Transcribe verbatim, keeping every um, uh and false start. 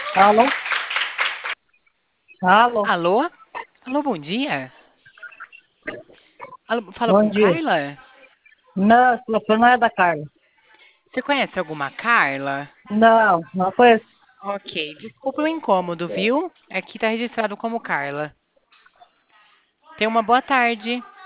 Alô? Alô? Alô? Alô, bom dia. Alô, falo Bom com dia. Carla? Não, esse telefone não é da Carla. Você conhece alguma Carla? Não, não conheço. Ok, desculpa o incômodo, viu? Aqui tá registrado como Carla. Tenha uma boa tarde.